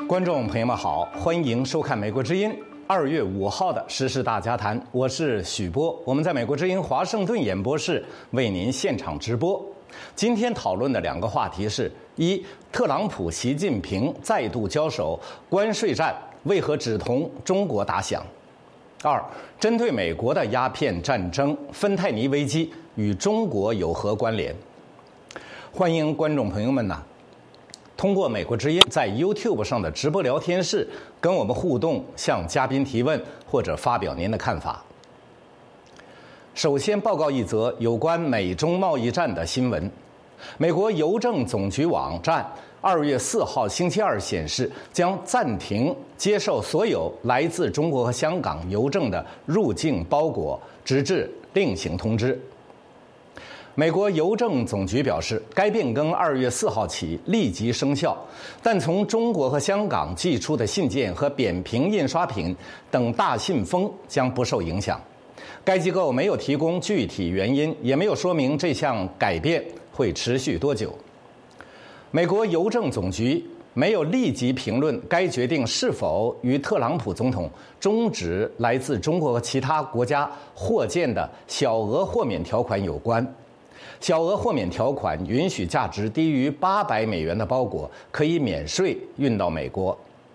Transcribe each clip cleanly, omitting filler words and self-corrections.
观众朋友们好，欢迎收看《美国之音》2月5号的时事大家谈，我是许波，我们在美国之音华盛顿演播室为您现场直播。今天讨论的两个话题是：一，特朗普、习近平再度交手，关税战为何只同中国打响；二，针对美国的鸦片战争，芬太尼危机与中国有何关联？欢迎观众朋友们通过美国之音在 YouTube 上的直播聊天室跟我们互动，向嘉宾提问或者发表您的看法。首先报告一则有关美中贸易战的新闻。美国邮政总局网站2月4号星期二显示，将暂停接受所有来自中国和香港邮政的入境包裹，直至另行通知。美国邮政总局表示，该变更2月4号起立即生效，但从中国和香港寄出的信件和扁平印刷品等大信封将不受影响。该机构没有提供具体原因，也没有说明这项改变会持续多久。美国邮政总局没有立即评论该决定是否与特朗普总统终止来自中国和其他国家货件的小额豁免条款有关。小额豁免条款允许价值低于$800的包裹可以免税运到美国。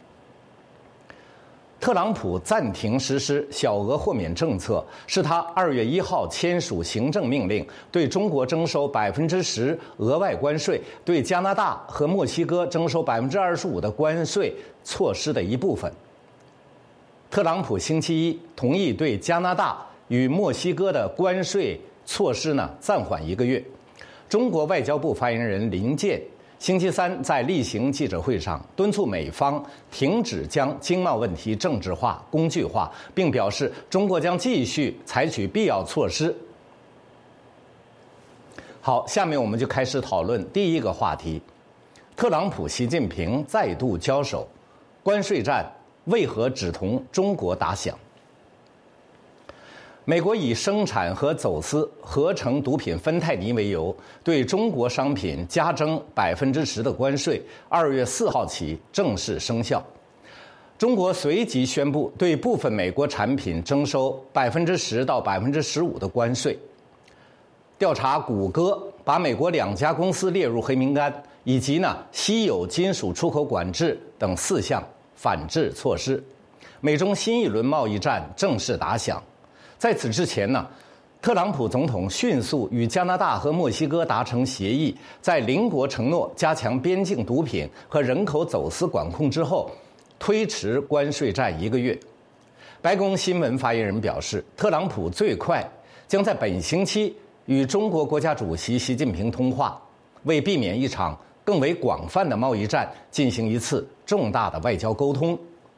特朗普暂停实施小额豁免政策，是他2月1号签署行政命令，对中国征收10%额外关税，对加拿大和墨西哥征收25%的关税措施的一部分。特朗普星期一同意对加拿大与墨西哥的关税措施暂缓1个月。中国外交部发言人林健星期三在例行记者会上敦促美方停止将经贸问题政治化、工具化，并表示中国将继续采取必要措施。好，下面我们就开始讨论第一个话题：特朗普、习近平再度交手，关税战为何只同中国打响？美国以生产和走私合成毒品芬太尼为由，对中国商品加征10%的关税，2月4号起正式生效。中国随即宣布对部分美国产品征收10%到15%的关税。调查谷歌把美国2家公司列入黑名单，以及稀有金属出口管制等4项反制措施。美中新一轮贸易战正式打响。在此之前特朗普总统迅速与加拿大和墨西哥达成协议，在邻国承诺加强边境毒品和人口走私管控之后，推迟关税战1个月。白宫新闻发言人表示，特朗普最快将在本星期与中国国家主席习近平通话，为避免一场更为广泛的贸易战，进行一次重大的外交沟通。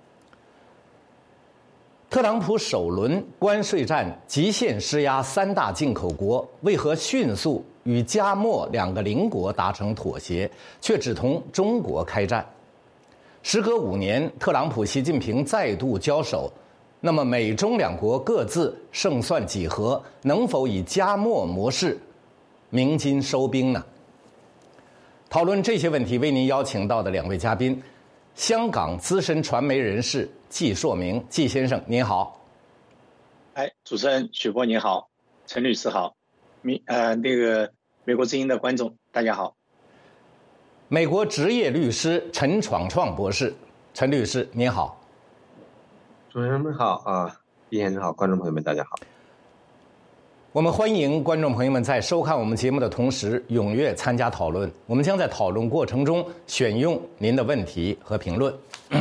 特朗普首轮关税战极限施压3大进口国，为何迅速与加墨2个邻国达成妥协，却只同中国开战？时隔5年，特朗普、习近平再度交手，那么美中2国各自胜算几何？能否以加墨模式鸣金收兵呢？讨论这些问题，为您邀请到的2位嘉宾，香港资深传媒人士季硕明，季先生您好。 主持人许波您好，陈律师好，美国之音的观众大家好。 美国职业律师陈闯创博士，陈律师您好。 主持人们好季先生好，观众朋友们大家好。 我们欢迎观众朋友们在收看我们节目的同时踊跃参加讨论，我们将在讨论过程中选用您的问题和评论。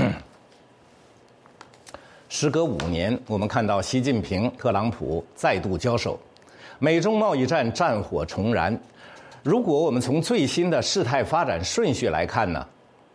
时隔5年，我们看到习近平、特朗普再度交手，美中贸易战战火重燃。如果我们从最新的事态发展顺序来看呢，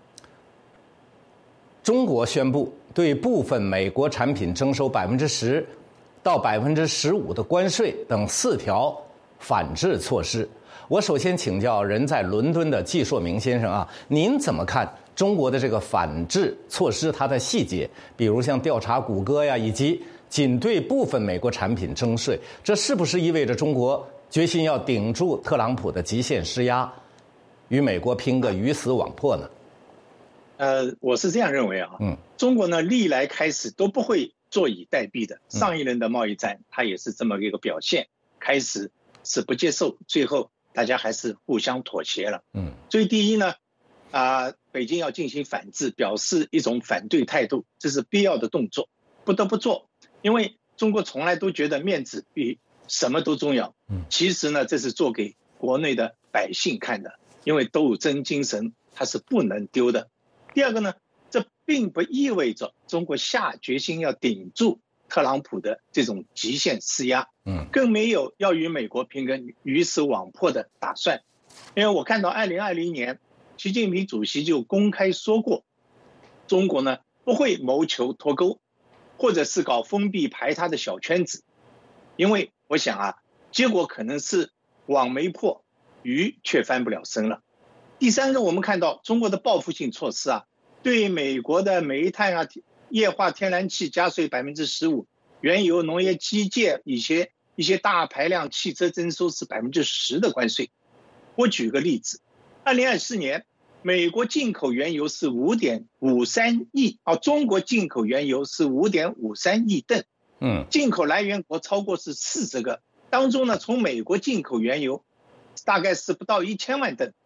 中国宣布对部分美国产品征收10%到15%的关税等4条反制措施。我首先请教人在伦敦的季硕明先生您怎么看中国的这个反制措施它的细节？比如像调查谷歌以及仅对部分美国产品征税，这是不是意味着中国决心要顶住特朗普的极限施压，与美国拼个鱼死网破呢？ 我是这样认为啊，中国呢历来开始都不会坐以待毙的，上一轮的贸易战它也是这么一个表现，开始是不接受，最后大家还是互相妥协了。所以第一呢，北京要进行反制，表示一种反对态度，这是必要的动作，不得不做，因为中国从来都觉得面子比什么都重要。其实呢，这是做给国内的百姓看的，因为斗争精神它是不能丢的。第二个呢，这并不意味着中国下决心要顶住特朗普的这种极限施压，更没有要与美国平衡、鱼死网破的打算。因为我看到2020年，习近平主席就公开说过，中国呢不会谋求脱钩，或者是搞封闭排他的小圈子，因为我想结果可能是网没破，鱼却翻不了身了。第三个，我们看到中国的报复性措施对美国的煤炭液化天然气加税15%，原油、农业基建一些大排量汽车征收是10%的关税。我举个例子，2024年美国进口原油是5.53亿，中国进口原油是5.53亿吨，进口来源国超过是40个，当中呢，从美国进口原油大概是不到1000万吨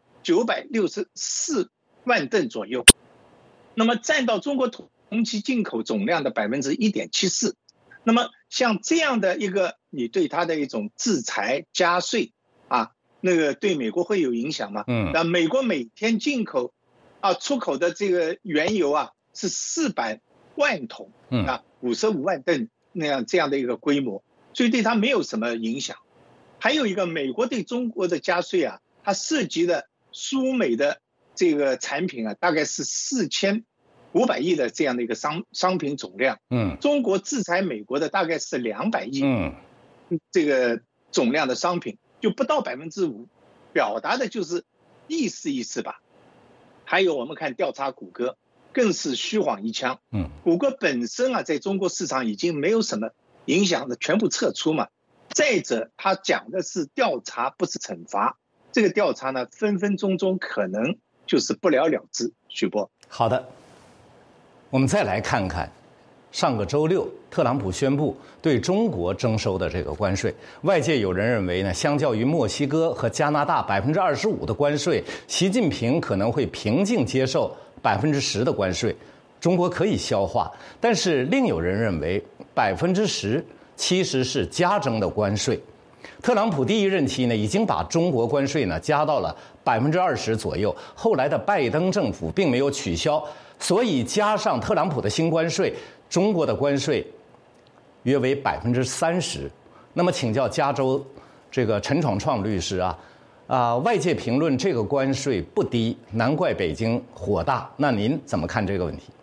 ，964万吨左右，那么占到中国同期进口总量的1.74%。那么像这样的一个，你对它的一种制裁加税那个对美国会有影响吗？那美国每天进口出口的这个原油是400万桶，55万吨这样的一个规模，所以对它没有什么影响。还有一个，美国对中国的加税它涉及的输美的这个产品大概是4500亿的这样的一个商品总量，中国制裁美国的大概是200亿，这个总量的商品就不到5%，表达的就是意思吧。还有我们看调查谷歌，更是虚晃一枪，谷歌本身在中国市场已经没有什么影响的，全部撤出嘛。再者，他讲的是调查，不是惩罚。这个调查呢，分分钟钟可能就是不了了之。许波， 好的，我们再来看看上个周六，特朗普宣布对中国征收的这个关税。外界有人认为呢，相较于墨西哥和加拿大25%的关税，习近平可能会平静接受10%的关税，中国可以消化。但是另有人认为10%其实是加征的关税。特朗普第一任期呢，已经把中国关税呢加到了20%左右，后来的拜登政府并没有取消，所以加上特朗普的新关税，中国的关税约为30%。那么请教加州这个陈闯创律师外界评论这个关税不低，难怪北京火大。那您怎么看这个问题？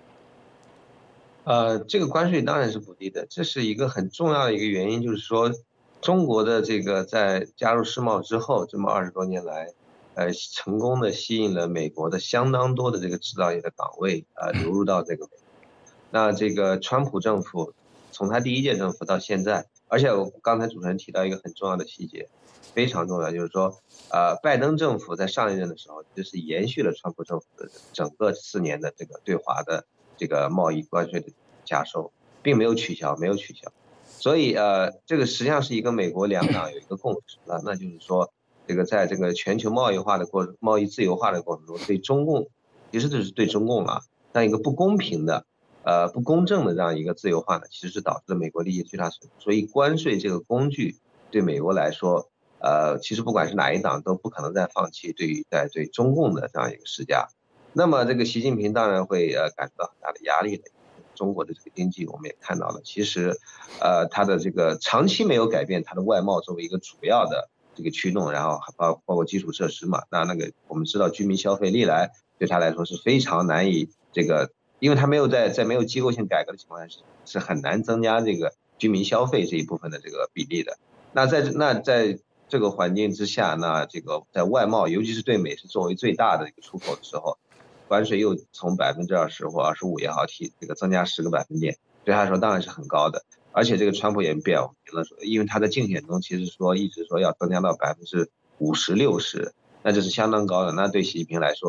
这个关税当然是不低的，这是一个很重要的一个原因，就是说中国的这个在加入世贸之后，这么20多年来，成功的吸引了美国的相当多的这个制造业的岗位流入到这个美国。那这个川普政府从他第一届政府到现在，而且我刚才主持人提到一个很重要的细节，非常重要，就是说拜登政府在上一任的时候，就是延续了川普政府的整个4年的这个对华的这个贸易关税的加收，并没有取消。所以这个实际上是一个美国两党有一个共识了，那就是说这个在这个全球贸易自由化的过程中，对中共，其实就是对中共这样一个不公平的不公正的这样一个自由化呢，其实是导致了美国利益最大损失。所以关税这个工具对美国来说其实不管是哪一党都不可能再放弃对中共的这样一个施加。那么这个习近平当然会感受到很大的压力的。中国的这个经济我们也看到了，其实它的这个长期没有改变它的外贸作为一个主要的这个驱动，然后包括基础设施嘛，那个我们知道居民消费历来对他来说是非常难以这个，因为他没有在没有机构性改革的情况下是很难增加这个居民消费这一部分的这个比例的。那在这个环境之下，那这个在外贸，尤其是对美是作为最大的一个出口的时候，关税又从20%或25%也好这个增加10个百分点，对他来说当然是很高的。而且这个川普也表明了说，因为他在竞选中其实一直说要增加到50%、60%，那这是相当高的。那对习近平来说，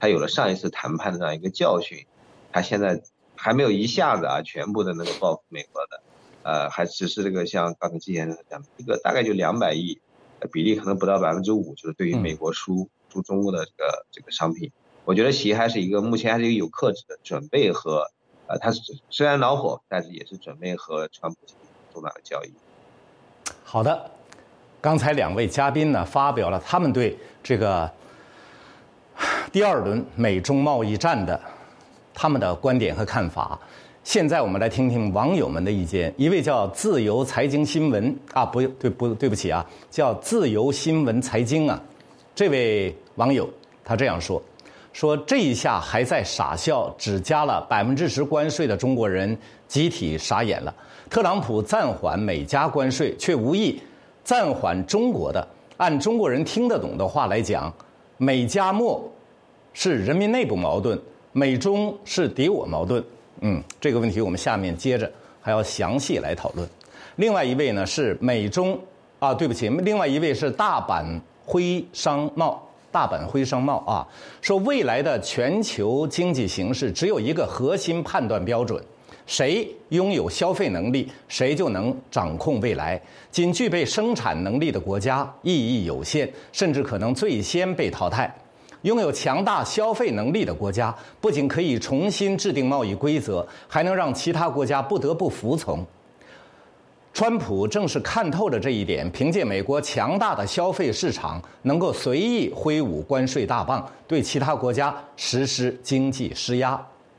他有了上一次谈判的这样一个教训，他现在还没有一下子全部的能够报复美国的，还只是这个像刚才季先生讲的，这个大概就200亿，比例可能不到5%，就是对于美国输中国的这个商品。我觉得习还是目前还是一个有克制的准备和，他虽然恼火，但是也是准备和川普进行重大的交易。 好的，刚才2位嘉宾呢发表了他们对这个第2轮美中贸易战的他们的观点和看法。现在我们来听听网友们的意见。一位叫自由财经新闻对不起啊，叫自由新闻财经啊，这位网友他这样说这一下还在傻笑，只加了10%关税的中国人集体傻眼了。特朗普暂缓美加关税，却无意暂缓中国的。按中国人听得懂的话来讲，美加墨是人民内部矛盾，美中是敌我矛盾。这个问题我们下面接着还要详细来讨论。另外一位呢是另外一位是大阪辉商贸啊，说未来的全球经济形势只有一个核心判断标准，谁拥有消费能力，谁就能掌控未来。仅具备生产能力的国家意义有限，甚至可能最先被淘汰。拥有强大消费能力的国家，不仅可以重新制定贸易规则，还能让其他国家不得不服从。川普正是看透了这一点，凭借美国强大的消费市场，能够随意挥舞关税大棒，对其他国家实施经济施压。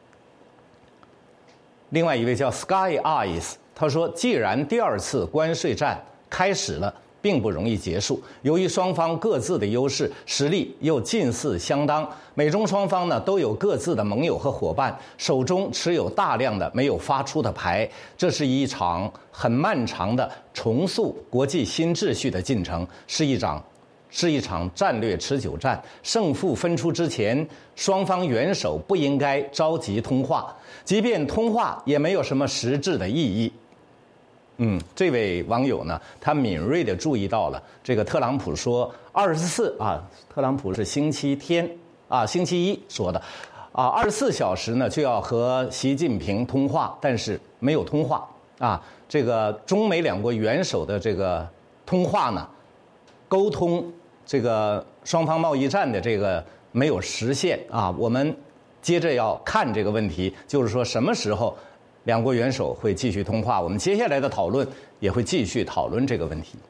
另外一位叫 Sky Eyes， 他说，既然第2次关税战开始了，并不容易结束。由于双方各自的优势，实力又近似相当，美中双方呢都有各自的盟友和伙伴，手中持有大量的没有发出的牌。这是一场很漫长的重塑国际新秩序的进程，是一场战略持久战。胜负分出之前，双方元首不应该着急通话，即便通话也没有什么实质的意义。这位网友呢，他敏锐地注意到了这个特朗普说24啊，特朗普是星期一说的24小时呢就要和习近平通话，但是没有通话啊。这个中美2国元首的这个通话呢，沟通这个双方贸易战的这个没有实现啊。我们接着要看这个问题，就是说什么时候2国元首会继续通话，我们接下来的讨论也会继续讨论这个问题。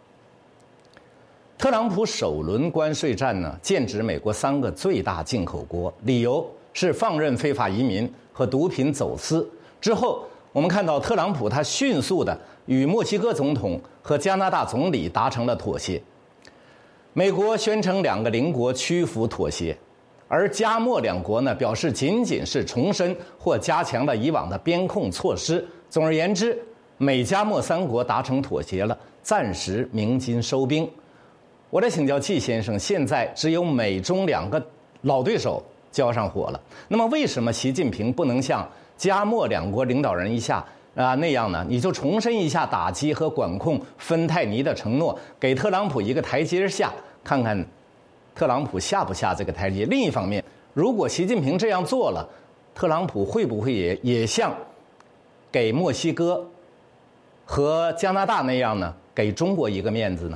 特朗普首轮关税战呢，剑指美国3个最大进口国，理由是放任非法移民和毒品走私。之后，我们看到特朗普他迅速的与墨西哥总统和加拿大总理达成了妥协，美国宣称2个邻国屈服妥协。而加墨2国呢表示仅仅是重申或加强了以往的边控措施。总而言之，美加墨3国达成妥协了，暂时鸣金收兵。我来请教季先生，现在只有美中2个老对手交上火了，那么为什么习近平不能像加墨2国领导人那样呢？你就重申一下打击和管控芬太尼的承诺，给特朗普一个台阶下，看看特朗普下不下这个台阶。另一方面，如果习近平这样做了，特朗普会不会也像给墨西哥和加拿大那样呢，给中国一个面子呢？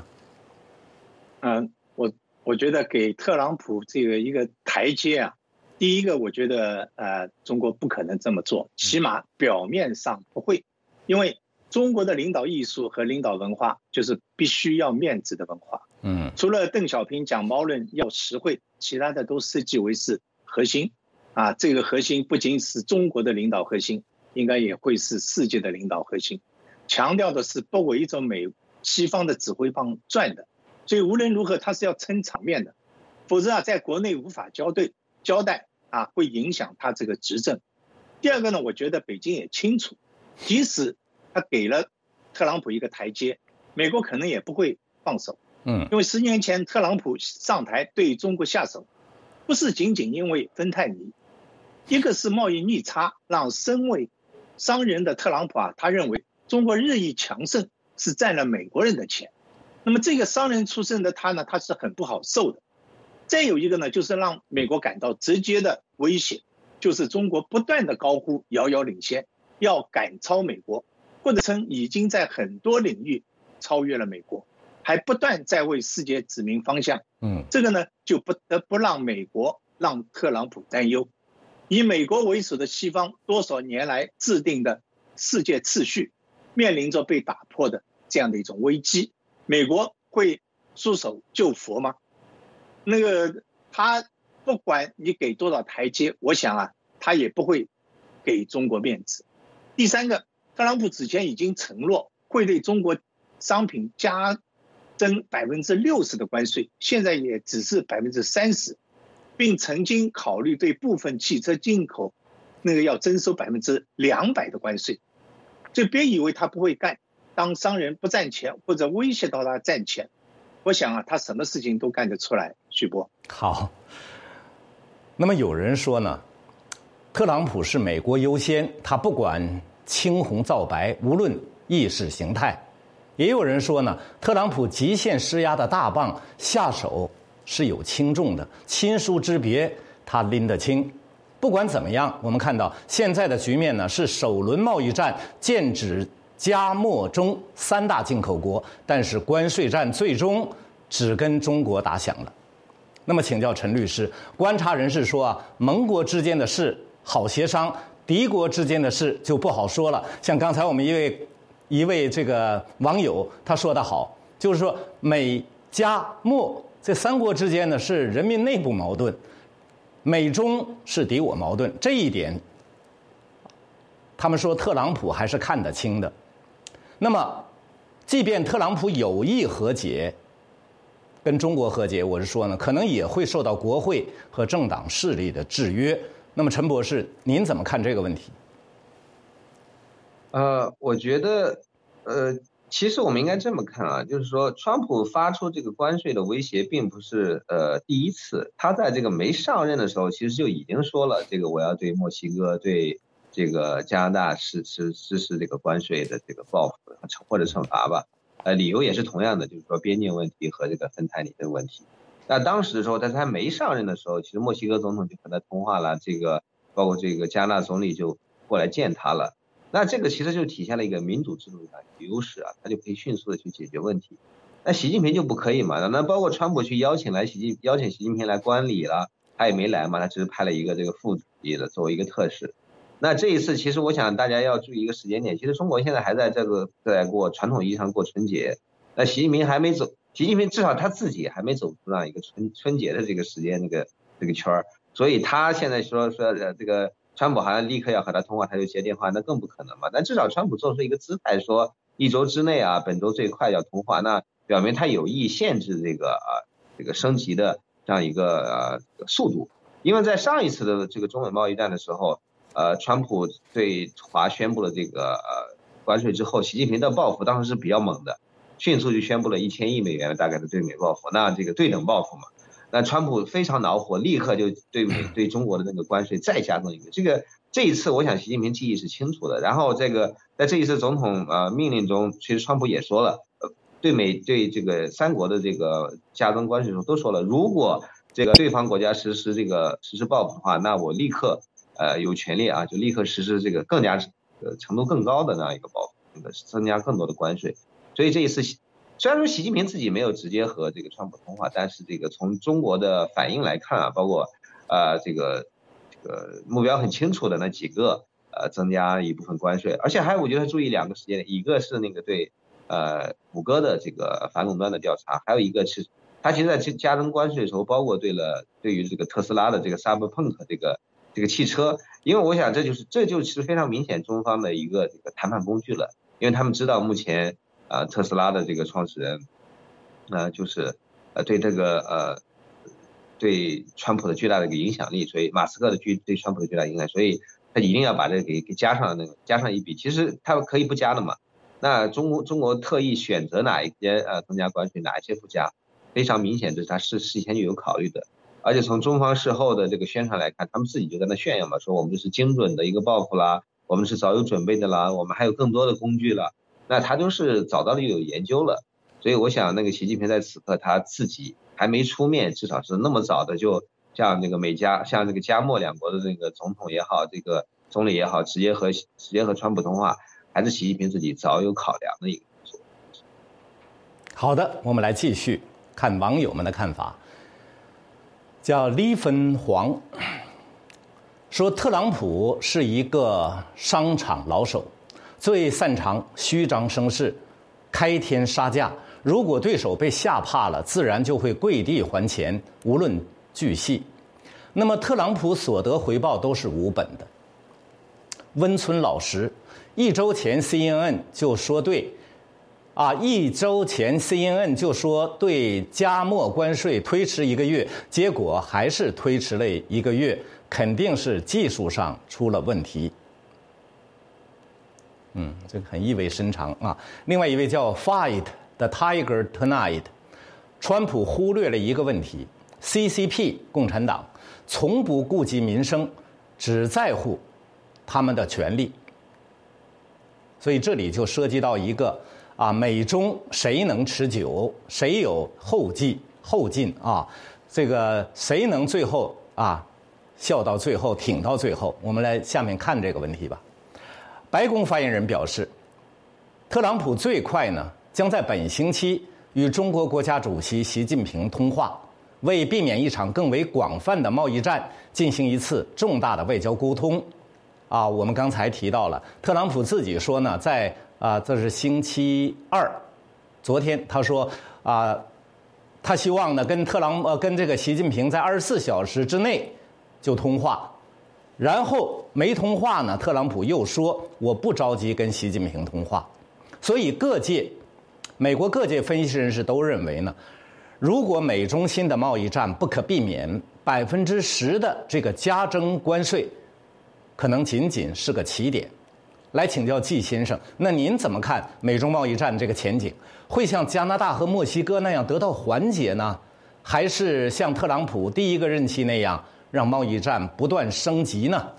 我觉得给特朗普这个一个台阶啊，第一个我觉得中国不可能这么做，起码表面上不会，因为中国的领导艺术和领导文化就是必须要面子的文化。除了邓小平讲毛论要实惠，其他的都设计为是核心啊。这个核心不仅是中国的领导核心，应该也会是世界的领导核心。强调的是不围着西方的指挥棒转的，所以无论如何他是要撑场面的，否则在国内无法交代会影响他这个执政。第二个呢，我觉得北京也清楚，即使他给了特朗普一个台阶，美国可能也不会放手。因为10年前特朗普上台对中国下手，不是仅仅因为芬太尼，一个是贸易逆差，让身为商人的特朗普他认为中国日益强盛是占了美国人的钱。那么这个商人出身的他呢，他是很不好受的。 再有一个呢，就是让美国感到直接的威胁，就是中国不断的高呼遥遥领先，要赶超美国，或者称已经在很多领域超越了美国，还不断在为世界指明方向。这个呢就不得不让美国让特朗普担忧，以美国为首的西方多少年来制定的世界秩序面临着被打破的这样的一种危机，美国会束手就缚吗？那个他不管你给多少台阶，我想他也不会给中国面子。第三个，特朗普之前已经承诺会对中国商品加征60%的关税，现在也只是30%，并曾经考虑对部分汽车进口要征收200%的关税。所以别以为他不会干，当商人不赚钱或者威胁到他赚钱，我想他什么事情都干得出来。徐波， 好。那么有人说呢，特朗普是美国优先，他不管青红皂白，无论意识形态。也有人说呢，特朗普极限施压的大棒下手是有轻重的，亲疏之别他拎得清。不管怎么样，我们看到现在的局面呢，是首轮贸易战剑指加墨中3大进口国，但是关税战最终只跟中国打响了。那么请教陈律师，观察人士说盟国之间的事好协商，敌国之间的事就不好说了。像刚才我们一位这个网友他说得好，就是说美加墨这3国之间呢是人民内部矛盾，美中是敌我矛盾，这一点他们说特朗普还是看得清的。那么即便特朗普有意和解，跟中国和解，我是说呢，可能也会受到国会和政党势力的制约。那么陈博士，您怎么看这个问题？ 我觉得其实我们应该这么看就是说川普发出这个关税的威胁并不是第一次，他在这个没上任的时候其实就已经说了，这个我要对墨西哥对这个加拿大实施这个关税的这个报复或者惩罚吧。理由也是同样的，就是说边境问题和这个芬太尼的问题。那当时的时候，在他没上任的时候，其实墨西哥总统就和他通话了，这个包括这个加拿大总理就过来见他了。那这个其实就体现了一个民主制度的优势他就可以迅速的去解决问题。那习近平就不可以嘛？那包括川普去邀请习近平来观礼了，他也没来嘛，他只是派了一个这个副主席的作为一个特使。那这一次其实我想大家要注意一个时间点，其实中国现在还在在过传统意义上过春节，那习近平还没走，习近平至少他自己还没走出那样一个春节的这个时间这个圈儿，所以他现在说这个川普好像立刻要和他通话，他就接电话，那更不可能嘛。但至少川普做出一个姿态，说1周之内本周最快要通话，那表明他有意限制这个升级的这样一个速度。因为在上一次的这个中美贸易战的时候，川普对华宣布了这个关税之后，习近平的报复当时是比较猛的，迅速就宣布了1000亿美元大概的对美报复，那这个对等报复嘛。那川普非常恼火，立刻就对中国的那个关税再加更一个。这一次我想习近平记忆是清楚的。然后在这一次总统命令中，其实川普也说了，对这个3国的这个加征关税的时候都说了，如果这个对方国家实施报复的话，那我立刻有权利就立刻实施这个更加程度更高的那样一个报复，增加更多的关税。所以这一次虽然说习近平自己没有直接和这个川普通话，但是这个从中国的反应来看包括这个目标很清楚的那几个增加一部分关税，而且还有我觉得注意2个时间点，一个是那个对谷歌的这个反垄断的调查，还有一个是他其实在加征关税的时候，包括对于这个特斯拉的这个 Cyberpunk 这个汽车，因为我想这就是非常明显中方的一个这个谈判工具了，因为他们知道目前特斯拉的这个创始人就是对这个对川普的巨大的一个影响力，所以马斯克的对川普的巨大影响，所以他一定要把这个给加上一笔。其实他可以不加的嘛，那中国特意选择哪一些增加关税，哪一些不加，非常明显这是他事前就有考虑的。而且从中方事后的这个宣传来看，他们自己就在那炫耀嘛，说我们这是精准的一个报复啦，我们是早有准备的啦，我们还有更多的工具了，那他都是早到的有研究了。所以我想那个习近平在此刻他自己还没出面，至少是那么早的就像那个像这个加墨两国的这个总统也好，这个总理也好，直接和川普通话，还是习近平自己早有考量的一个因素。 好的，我们来继续看网友们的看法。叫李芬黄说，特朗普是一个商场老手，最擅长虚张声势、开天杀价。如果对手被吓怕了，自然就会跪地还钱，无论巨细。那么特朗普所得回报都是无本的。温村老实，1周前 CNN 就说对加墨关税推迟1个月，结果还是推迟了1个月，肯定是技术上出了问题。这个很意味深长啊。另外一位叫 Fight the Tiger Tonight， 川普忽略了一个问题 ，CCP 共产党从不顾及民生，只在乎他们的权利。所以这里就涉及到一个美中谁能持久，谁有后劲啊？这个谁能最后笑到最后，挺到最后？我们来下面看这个问题吧。白宫发言人表示，特朗普最快呢将在本星期与中国国家主席习近平通话，为避免一场更为广泛的贸易战，进行一次重大的外交沟通。我们刚才提到了，特朗普自己说呢，在这是星期二，昨天他说他希望呢跟这个习近平在24小时之内就通话，然后没通话呢，特朗普又说我不着急跟习近平通话。所以美国各界分析人士都认为呢，如果美中新的贸易战不可避免，10%的这个加征关税，可能仅仅是个起点。来请教季先生，那您怎么看美中贸易战这个前景？会像加拿大和墨西哥那样得到缓解呢，还是像特朗普第1个任期那样让贸易战不断升级呢？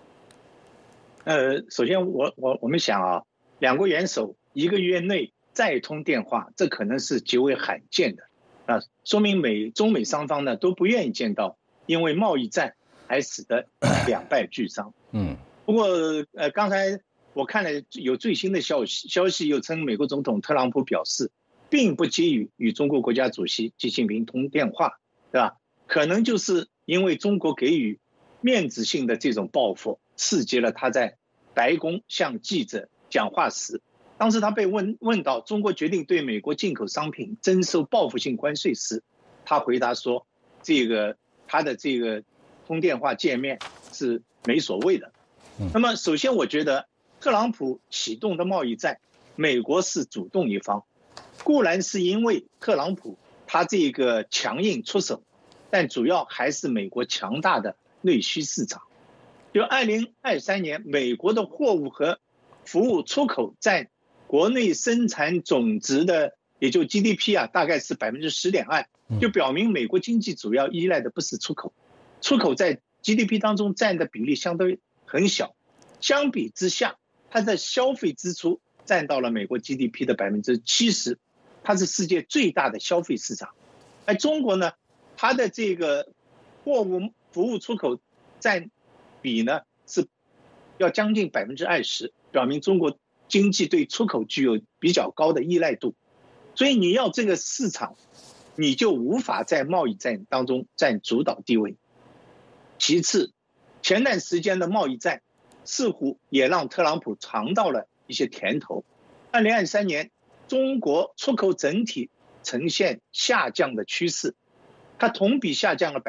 首先我们想两国元首1个月内再通电话，这可能是极为罕见的说明中美双方呢都不愿意见到，因为贸易战还使得两败俱伤。不过刚才我看了有最新的消息又称美国总统特朗普表示，并不急于与中国国家主席习近平通电话，对吧？可能就是因为中国给予面子性的这种报复，刺激了他在白宫向记者讲话时，当时他被问到中国决定对美国进口商品征收报复性关税时，他回答说，他的这个通电话见面是没所谓的。那么首先我觉得特朗普启动的贸易战，美国是主动一方，固然是因为特朗普他这个强硬出手，但主要还是美国强大的内需市场。就2023年，美国的货物和服务出口占国内生产总值的，也就 GDP 大概是10.2%，就表明美国经济主要依赖的不是出口，出口在 GDP 当中占的比例相对很小，相比之下，它的消费支出占到了美国 GDP 的70%，它是世界最大的消费市场。而中国呢，它的这个货物服务出口占比呢是要将近20%，表明中国经济对出口具有比较高的依赖度。所以你要这个市场，你就无法在贸易战当中占主导地位。其次，前段时间的贸易战似乎也让特朗普尝到了一些甜头。2023年，中国出口整体呈现下降的趋势，它同比下降了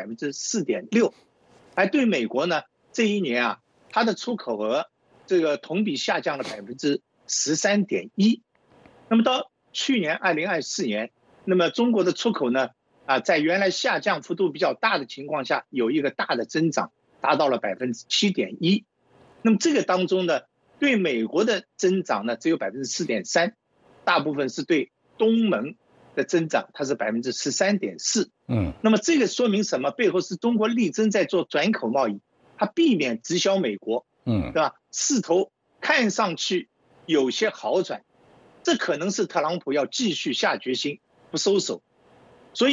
4.6%，而对美国呢，这一年它的出口额这个同比下降了13.1%。那么到去年2024年，那么中国的出口呢，在原来下降幅度比较大的情况下，有一个大的增长，达到了7.1%。那么这个当中呢，对美国的增长呢只有4.3%，大部分是对东盟的增长，它是13.4%。那么这个说明什么？背后是中国力争在做转口贸易，它避免直销美国，对吧？势头看上去有些好转，这可能是特朗普要继续下决心不收手。所以呢，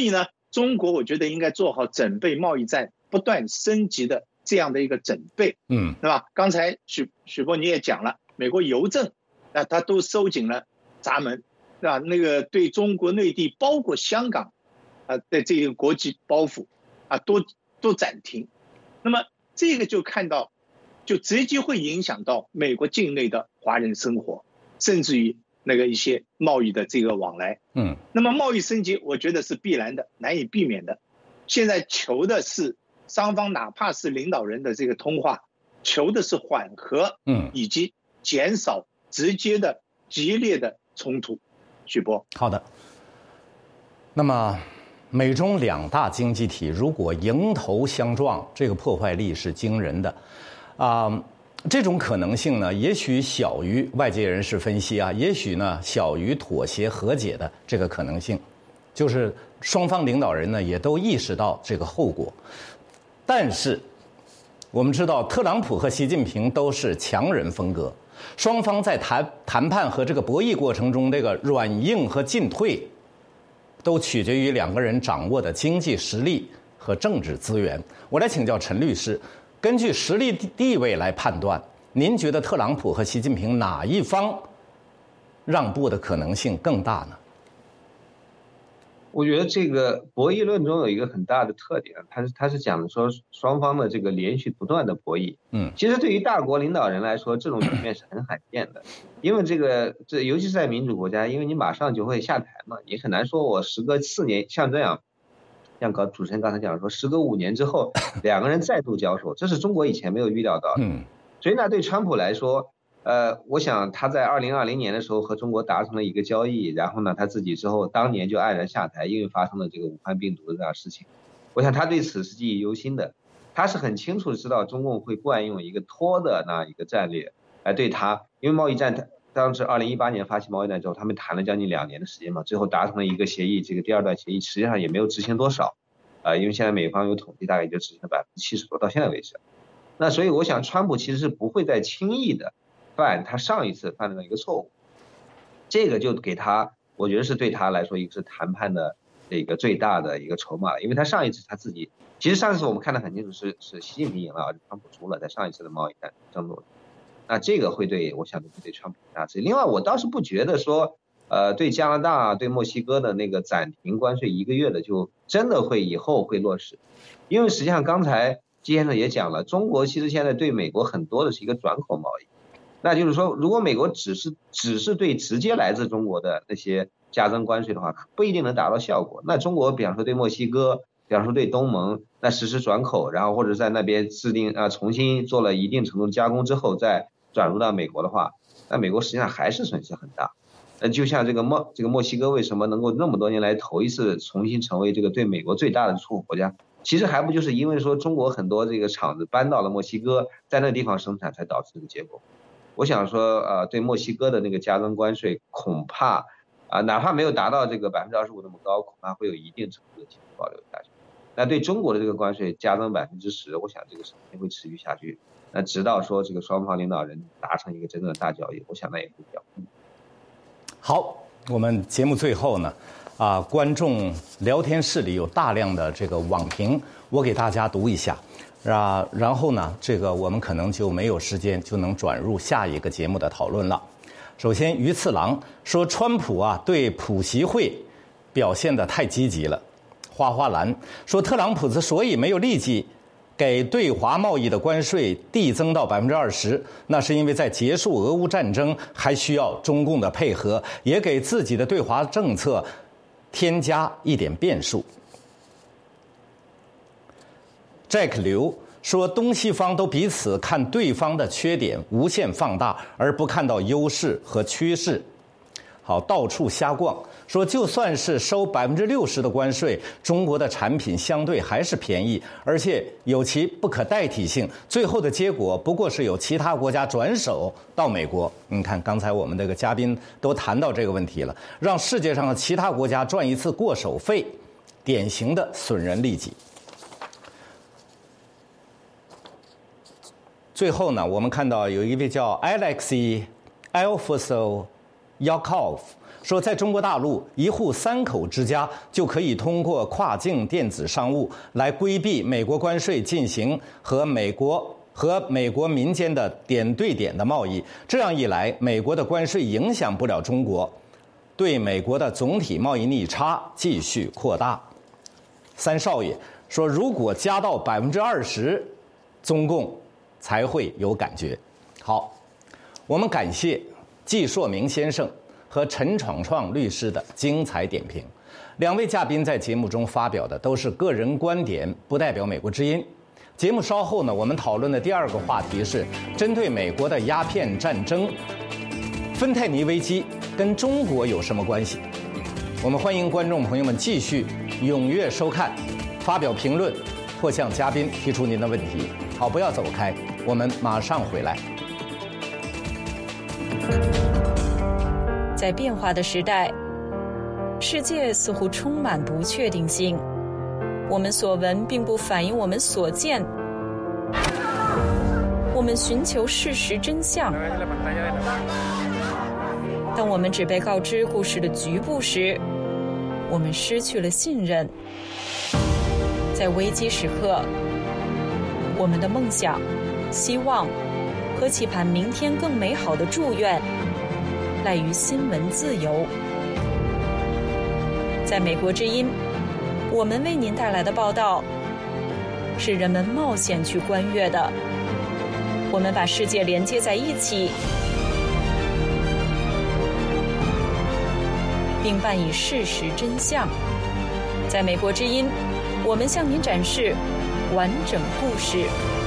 中国我觉得应该做好准备贸易战不断升级的这样的一个准备，对吧？刚才许波你也讲了，美国邮政它都收紧了闸门，对吧？那个对中国内地包括香港的这个国际包袱都暂停，那么这个就看到就直接会影响到美国境内的华人生活，甚至于那个一些贸易的这个往来，那么贸易升级我觉得是必然的，难以避免的。现在求的是双方哪怕是领导人的这个通话，求的是缓和，以及减少直接的激烈的冲突。许波， 好的。那么美中两大经济体如果迎头相撞，这个破坏力是惊人的，这种可能性呢，也许小于外界人士分析也许呢小于妥协和解的这个可能性，就是双方领导人呢也都意识到这个后果。但是我们知道，特朗普和习近平都是强人风格，双方在谈判和这个博弈过程中，这个软硬和进退都取决于两个人掌握的经济实力和政治资源。我来请教陈律师，根据实力地位来判断，您觉得特朗普和习近平哪一方让步的可能性更大呢？ 我觉得这个博弈论中有一个很大的特点，它是讲的说双方的这个连续不断的博弈。其实对于大国领导人来说，这种局面是很罕见的，因为这尤其是在民主国家，因为你马上就会下台嘛，你很难说我时隔4年像这样，像主持人刚才讲说，时隔5年之后两个人再度交手，这是中国以前没有预料到的。所以呢，对川普来说，我想他在2020年的时候和中国达成了一个交易，然后呢，他自己之后当年就黯然下台，因为发生了这个武汉病毒的这样事情。我想他对此是记忆犹新的，他是很清楚知道中共会惯用一个拖的那一个战略来对他，因为贸易战当时2018年发起贸易战之后，他们谈了将近2年的时间嘛，最后达成了一个协议，这个第2段协议实际上也没有执行多少，因为现在美方有统计，大概也就执行了70%多，到现在为止。那所以我想，川普其实是不会再轻易的犯他上一次犯的一个错误，这个就给他，我觉得是对他来说一个是谈判的这个最大的一个筹码，因为他上一次他自己，其实上一次我们看得很清楚是习近平赢了，川普输了，在上一次的贸易战争夺。那这个会对我想会对川普大刺激。另外，我倒是不觉得说，对加拿大、对墨西哥的那个暂停关税1个月的，就真的会以后会落实，因为实际上刚才季先生也讲了，中国其实现在对美国很多的是一个转口贸易，那就是说，如果美国只是对直接来自中国的那些加征关税的话，不一定能达到效果。那中国比方说对墨西哥，比方说对东盟，那实施转口，然后或者在那边制定重新做了一定程度的加工之后再转入到美国的话，那美国实际上还是损失很大。就像这个墨西哥为什么能够那么多年来头一次重新成为这个对美国最大的出口国家，其实还不就是因为说中国很多这个厂子搬到了墨西哥，在那个地方生产才导致这个结果。我想说，对墨西哥的那个加征关税，恐怕哪怕没有达到这个25%那么高，恐怕会有一定程度的继续保留下去。那对中国的这个关税加征10%，我想这个事情会持续下去。那直到说这个双方领导人达成一个真正的大交易，我想那也会比较困难。 好，我们节目最后呢，观众聊天室里有大量的这个网评，我给大家读一下。然后呢，这个我们可能就没有时间就能转入下一个节目的讨论了。首先，于次郎说，川普对普习会表现得太积极了。花花蓝说，特朗普之所以没有立即给对华贸易的关税递增到20%，那是因为在结束俄乌战争还需要中共的配合，也给自己的对华政策添加一点变数。Jack 刘说，东西方都彼此看对方的缺点无限放大，而不看到优势和趋势。好，到处瞎逛说，就算是收60%的关税，中国的产品相对还是便宜，而且有其不可代替性。最后的结果不过是有其他国家转手到美国。你看，刚才我们这个嘉宾都谈到这个问题了，让世界上的其他国家赚一次过手费，典型的损人利己。最后呢，我们看到有一位叫 Alexei Alfonso Yakov 说在中国大陆1户3口之家就可以通过跨境电子商务来规避美国关税，进行和美国民间的点对点的贸易。这样一来，美国的关税影响不了中国，对美国的总体贸易逆差继续扩大。三少爷说，如果加到20%，中共才会有感觉。好，我们感谢季硕明先生和陈闯闯律师的精彩点评。两位嘉宾在节目中发表的都是个人观点，不代表美国之音。节目稍后呢，我们讨论的第二个话题是针对美国的鸦片战争，芬太尼危机跟中国有什么关系？我们欢迎观众朋友们继续踊跃收看，发表评论或向嘉宾提出您的问题。好，不要走开，我们马上回来。 在变化的时代，世界似乎充满不确定性。我们所闻并不反映我们所见。我们寻求事实真相。当我们只被告知故事的局部时，我们失去了信任。在危机时刻，我们的梦想、希望和期盼明天更美好的祝愿赖于新闻自由。在美国之音，我们为您带来的报道是人们冒险去观阅的。我们把世界连接在一起，并伴以事实真相。在美国之音，我们向您展示完整故事。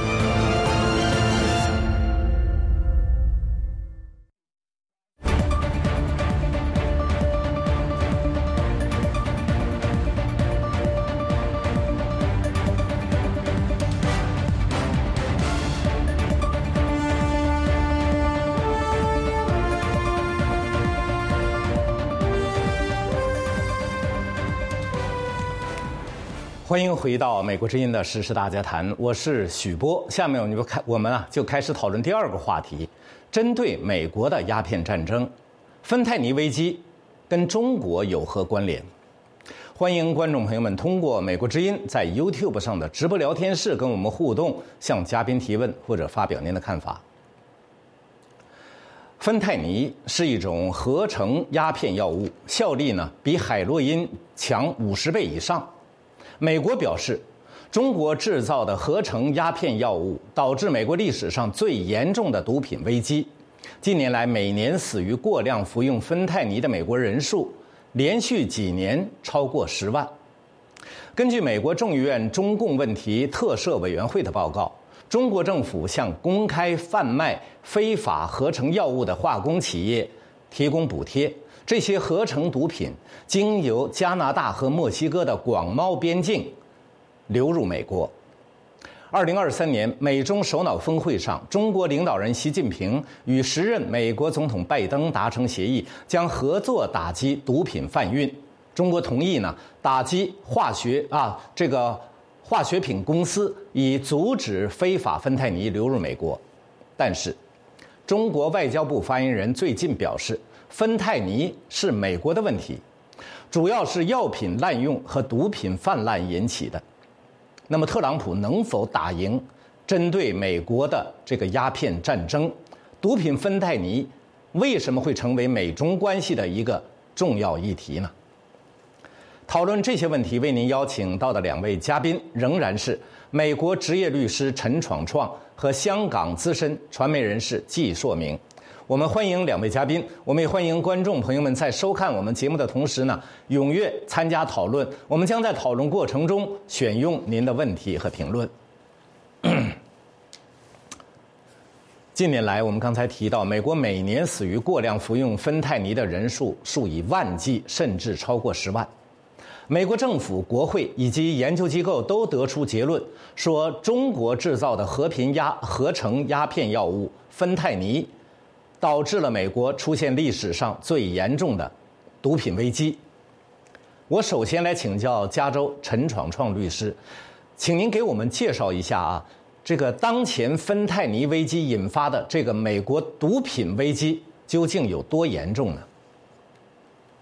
欢迎回到美国之音的时事大家谈，我是许波。下面我们就开始讨论第二个话题，针对美国的鸦片战争，芬太尼危机跟中国有何关联？欢迎观众朋友们通过美国之音在 YouTube 上的直播聊天室跟我们互动，向嘉宾提问或者发表您的看法。芬太尼是一种合成鸦片药物，效力呢比海洛因强50倍以上。美国表示，中国制造的合成鸦片药物导致美国历史上最严重的毒品危机。近年来，每年死于过量服用芬太尼的美国人数连续几年超过10万。根据美国众议院中共问题特设委员会的报告，中国政府向公开贩卖非法合成药物的化工企业提供补贴。这些合成毒品经由加拿大和墨西哥的广袤边境流入美国。2023年美中首脑峰会上，中国领导人习近平与时任美国总统拜登达成协议，将合作打击毒品贩运。中国同意呢打击化学品公司，以阻止非法芬太尼流入美国。但是，中国外交部发言人最近表示，芬太尼是美国的问题，主要是药品滥用和毒品泛滥引起的。那么特朗普能否打赢针对美国的这个鸦片战争？毒品芬太尼为什么会成为美中关系的一个重要议题呢？讨论这些问题为您邀请到的两位嘉宾仍然是美国职业律师陈闯闯和香港资深传媒人士季硕明。我们欢迎两位嘉宾，我们也欢迎观众朋友们在收看我们节目的同时呢，踊跃参加讨论。我们将在讨论过程中选用您的问题和评论。近年来，我们刚才提到，美国每年死于过量服用芬太尼的人数数以万计，甚至超过10万。美国政府、国会以及研究机构都得出结论，说中国制造的合成鸦片药物芬太尼导致了美国出现历史上最严重的毒品危机。我首先来请教加州陈闯闯律师，请您给我们介绍一下这个当前芬太尼危机引发的这个美国毒品危机究竟有多严重呢？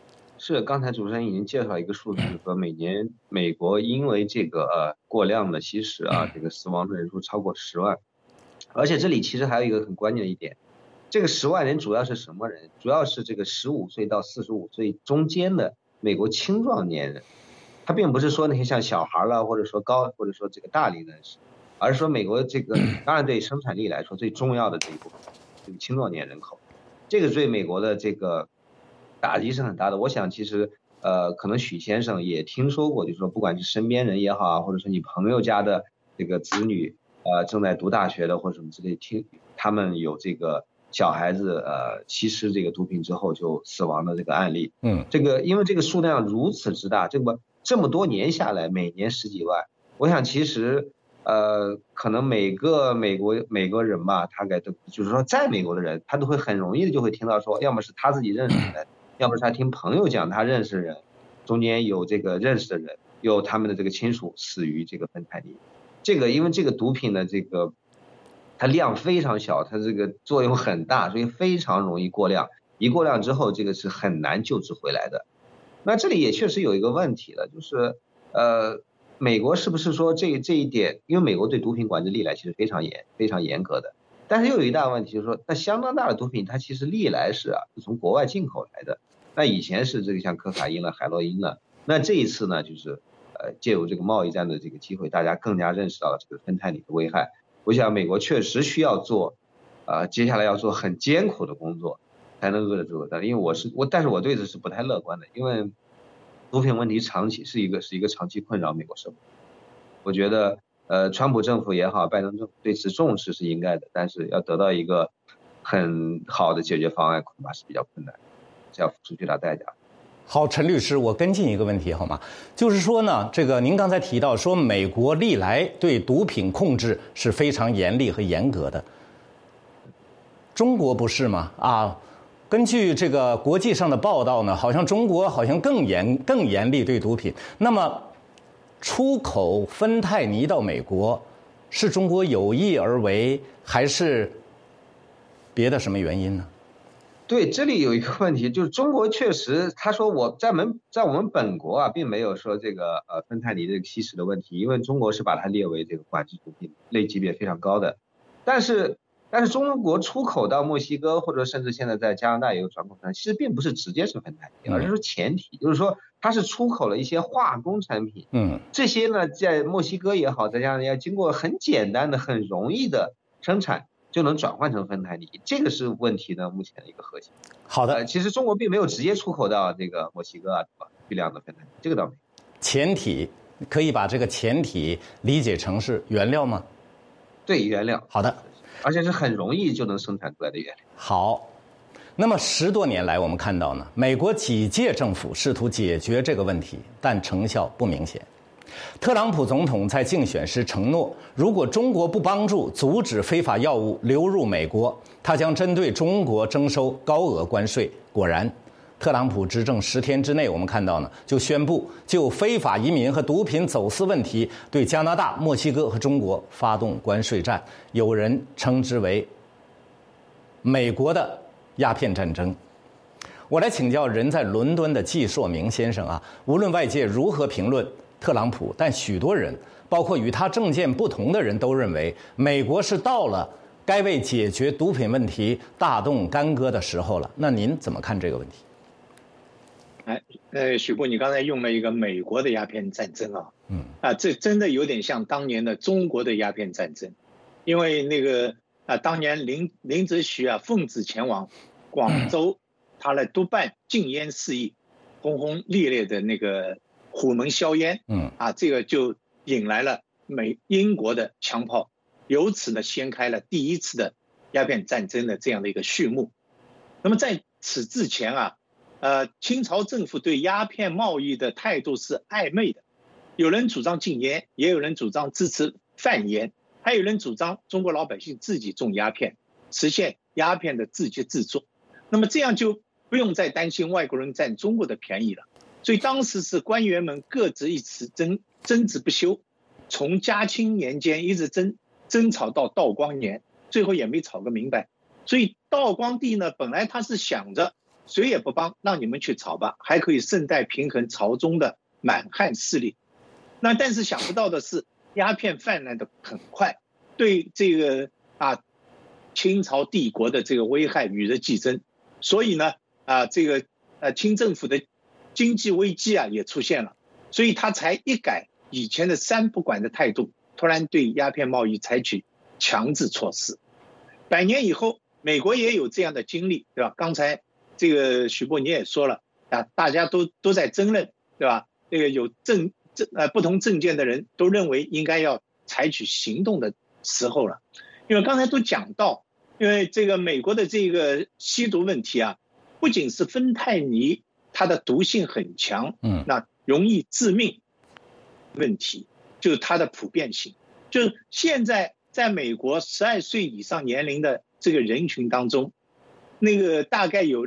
是，刚才主持人已经介绍一个数字，就是说每年美国因为这个过量的吸食啊，这个死亡的人数超过10万，而且这里其实还有一个很关键的一点，这个10万人主要是什么人？主要是这个15岁到45岁中间的美国青壮年人，他并不是说那些像小孩了，或者说这个大龄人士，而是说美国这个当然对生产力来说最重要的这一部分，这个青壮年人口，这个对美国的这个打击是很大的。我想其实可能许先生也听说过，就是说不管是身边人也好啊，或者说你朋友家的这个子女正在读大学的或者什么之类，他们有这个小孩子吸食这个毒品之后就死亡的这个案例。这个因为这个数量如此之大，这么多年下来，每年10几万，我想其实可能每个美国人吧，大概都就是说在美国的人，他都会很容易的就会听到说，要么是他自己认识的人，要么是他听朋友讲他认识的人，中间有这个认识的人，有他们的这个亲属死于这个芬太尼。这个因为这个毒品呢，这个它量非常小，它这个作用很大，所以非常容易过量。一过量之后，这个是很难救治回来的。那这里也确实有一个问题了，就是美国是不是说这一点，因为美国对毒品管制历来其实非常严格的，但是又有一大问题，就是说那相当大的毒品它其实历来是从国外进口来的。那以前是这个像可卡因了、海洛因了，那这一次呢，就是借由这个贸易战的这个机会，大家更加认识到了这个芬太尼的危害。我想美国确实需要做接下来要做很艰苦的工作，才能遏制住。但因为但是我对这是不太乐观的，因为毒品问题长期是一个长期困扰美国社会。我觉得川普政府也好，拜登政府对此重视是应该的，但是要得到一个很好的解决方案，恐怕是比较困难，是要付出巨大代价。 好，陈律师，我跟进一个问题好吗？就是说呢，这个您刚才提到说，美国历来对毒品控制是非常严厉和严格的，中国不是吗？根据这个国际上的报道呢，好像中国好像更严厉对毒品。那么，出口芬太尼到美国，是中国有意而为，还是别的什么原因呢？ 对，这里有一个问题，就是中国确实，他说在我们本国并没有说这个芬太尼这个吸食的问题，因为中国是把它列为这个管制毒品类级别非常高的，但是中国出口到墨西哥或者甚至现在在加拿大也有转口芬，其实并不是直接是芬太尼，而是说前提就是说它是出口了一些化工产品，这些呢在墨西哥也好，在加拿大要经过很简单的、很容易的生产，就能转换成芬太尼，这个是问题的目前的一个核心。 好的， 其实中国并没有直接出口到这个墨西哥巨量的芬太尼，这个倒没有。 前提可以把这个前提理解成是原料吗？ 对，原料。 好的， 而且是很容易就能生产出来的原料。 好，那么10多年来，我们看到呢，美国几届政府试图解决这个问题，但成效不明显。特朗普总统在竞选时承诺，如果中国不帮助阻止非法药物流入美国，他将针对中国征收高额关税。果然，特朗普执政10天之内，我们看到呢，就宣布就非法移民和毒品走私问题对加拿大、墨西哥和中国发动关税战，有人称之为美国的鸦片战争。我来请教人在伦敦的季硕明先生无论外界如何评论特朗普，但许多人，包括与他政见不同的人都认为，美国是到了该为解决毒品问题大动干戈的时候了。那您怎么看这个问题？许波，你刚才用了一个美国的鸦片战争这真的有点像当年的中国的鸦片战争，因为那个当年林则徐奉旨前往广州，他来督办禁烟事宜，轰轰烈烈的那个虎门销烟，这个就引来了英国的枪炮，由此呢掀开了第一次的鸦片战争的这样的一个序幕。那么在此之前清朝政府对鸦片贸易的态度是暧昧的，有人主张禁烟，也有人主张支持贩烟，还有人主张中国老百姓自己种鸦片，实现鸦片的自给自足。那么这样就不用再担心外国人占中国的便宜了。所以当时是官员们各执一词，争执不休，从嘉庆年间一直争吵到道光年，最后也没吵个明白。所以道光帝呢，本来他是想着谁也不帮，让你们去炒吧，还可以顺带平衡朝中的满汉势力。那但是想不到的是，鸦片泛滥的很快，对这个清朝帝国的这个危害与日俱增，所以呢这个清政府的经济危机也出现了，所以他才一改以前的三不管的态度，突然对鸦片贸易采取强制措施。100年以后，美国也有这样的经历，对吧？刚才这个许波你也说了大家都在争论，对吧？这个有不同政见的人都认为应该要采取行动的时候了。因为刚才都讲到，因为这个美国的这个吸毒问题不仅是芬太尼它的毒性很强，那容易致命问题，就是它的普遍性。就是现在在美国12岁以上年龄的这个人群当中，那个大概有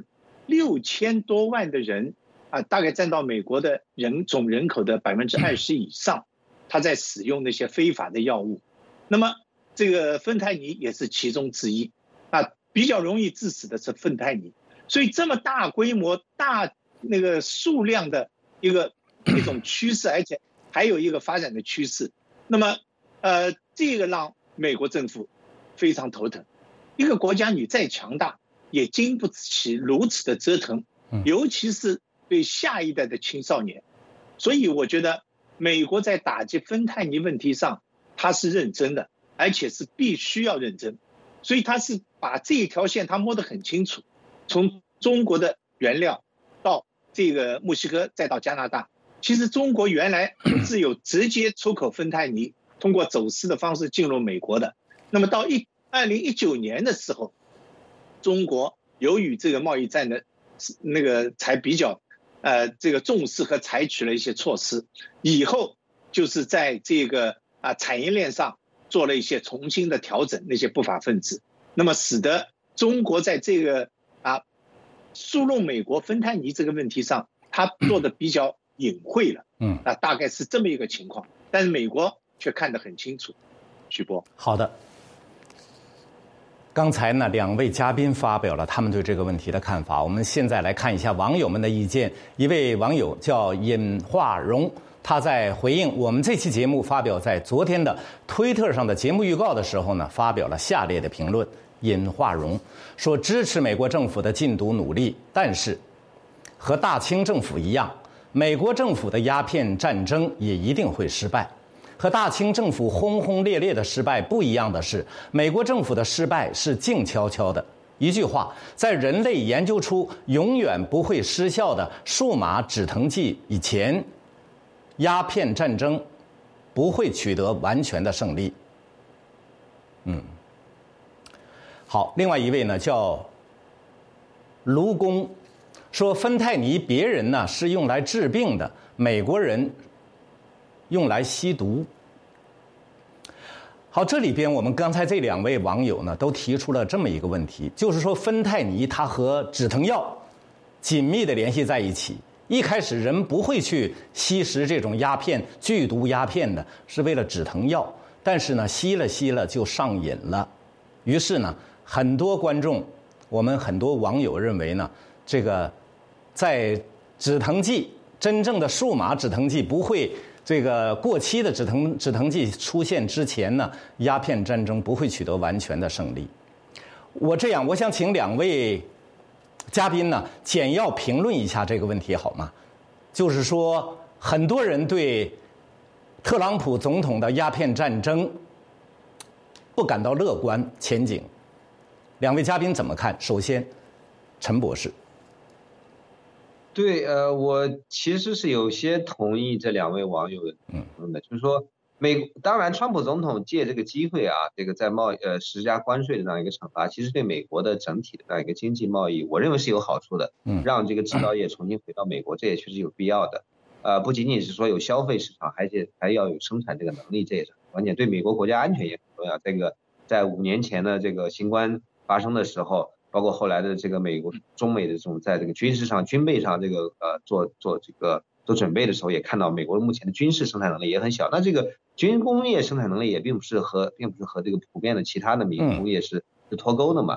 6000多万的人大概占到美国的总人口的20%以上，他在使用那些非法的药物。那么这个芬太尼也是其中之一比较容易致死的是芬太尼。所以这么大规模那个数量的一种趋势，而且还有一个发展的趋势，那么这个让美国政府非常头疼。一个国家你再强大也经不起如此的折腾，尤其是对下一代的青少年。所以我觉得美国在打击芬太尼问题上他是认真的，而且是必须要认真。所以他是把这一条线他摸得很清楚，从中国的原料到这个墨西哥再到加拿大。其实中国原来是有直接出口芬太尼，通过走私的方式进入美国的。那么到2019年的时候，中国由于这个贸易战的那个才比较这个重视和采取了一些措施，以后就是在这个产业链上做了一些重新的调整，那些不法分子，那么使得中国在这个输入美国芬太尼这个问题上，他做的比较隐晦了。大概是这么一个情况，但是美国却看得很清楚。许波， 好的。刚才呢，2位嘉宾发表了他们对这个问题的看法。我们现在来看一下网友们的意见。一位网友叫尹化荣，他在回应我们这期节目发表在昨天的推特上的节目预告的时候呢，发表了下列的评论。尹化荣说，支持美国政府的禁毒努力，但是和大清政府一样，美国政府的鸦片战争也一定会失败。和大清政府轰轰烈烈的失败不一样的是，美国政府的失败是静悄悄的。一句话，在人类研究出永远不会失效的数码止疼剂以前，鸦片战争不会取得完全的胜利。好，另外一位呢叫卢公，说芬太尼别人呢是用来治病的，美国人用来吸毒。好，这里边我们刚才这2位网友呢都提出了这么一个问题，就是说芬太尼它和止疼药紧密的联系在一起。一开始人不会去吸食这种鸦片，剧毒鸦片的，是为了止疼药，但是呢吸了就上瘾了。于是呢很多观众，我们很多网友认为呢，这个在止疼剂真正的数码止疼剂不会这个过期的止疼剂出现之前呢，鸦片战争不会取得完全的胜利。我想请2位嘉宾呢简要评论一下这个问题好吗？就是说很多人对特朗普总统的鸦片战争不感到乐观前景，2位嘉宾怎么看？首先陈博士。 对，我其实是有些同意这2位网友的评论的，就是说当然川普总统借这个机会这个在施加关税的这样一个惩罚，其实对美国的整体的这样一个经济贸易，我认为是有好处的，让这个制造业重新回到美国，这也确实有必要的。不仅仅是说有消费市场，还要有生产这个能力，这也是很关键，对美国国家安全也很重要。这个在5年前的这个新冠发生的时候，包括后来的这个中美的这种在这个军事上军备上这个做准备的时候，也看到美国目前的军事生产能力也很小，那这个军工业生产能力也并不是和这个普遍的其他的民工业是脱钩的嘛。